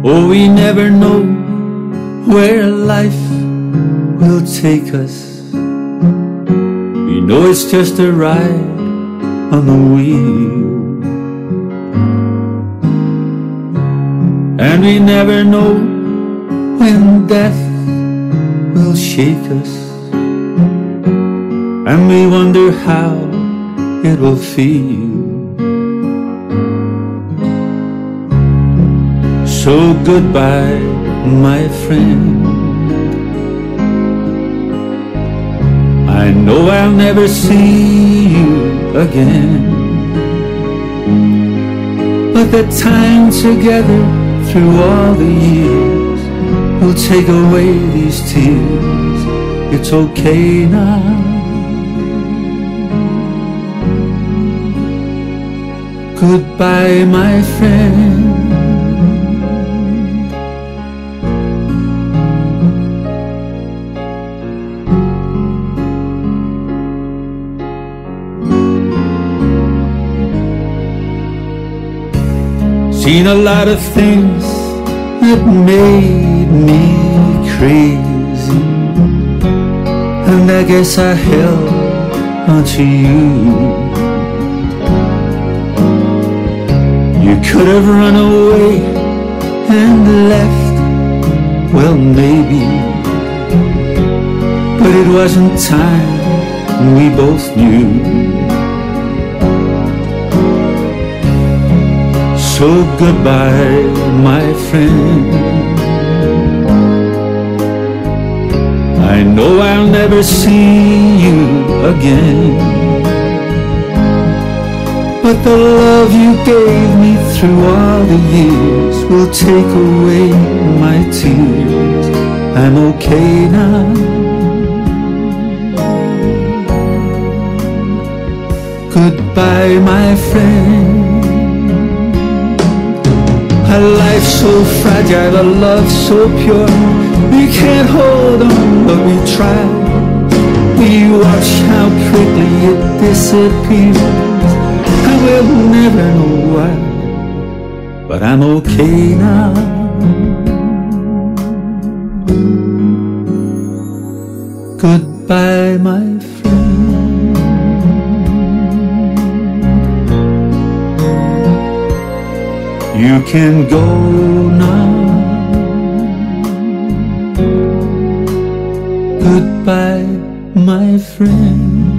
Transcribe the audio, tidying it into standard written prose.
Oh, we never know where life will take us. We know it's just a ride on the wheel, and we never know when death will shake us, and we wonder how it will feel. So goodbye, my friend. I know I'll never see you again, but the time together through all the years will take away these tears. It's okay now. Goodbye, my friend. Seen a lot of things that made me crazy, and I guess I held onto you. You could have run away and left, well maybe, but it wasn't time, we both knew. So goodbye, my friend. I know I'll never see you again, but the love you gave me through all the years will take away my tears. I'm okay now. Goodbye, my friend. A life so fragile, a love so pure, we can't hold on, but we try. We watch how quickly it disappears, and we'll never know why, but I'm okay now. Goodbye, my friend. You can go now. Goodbye, my friend.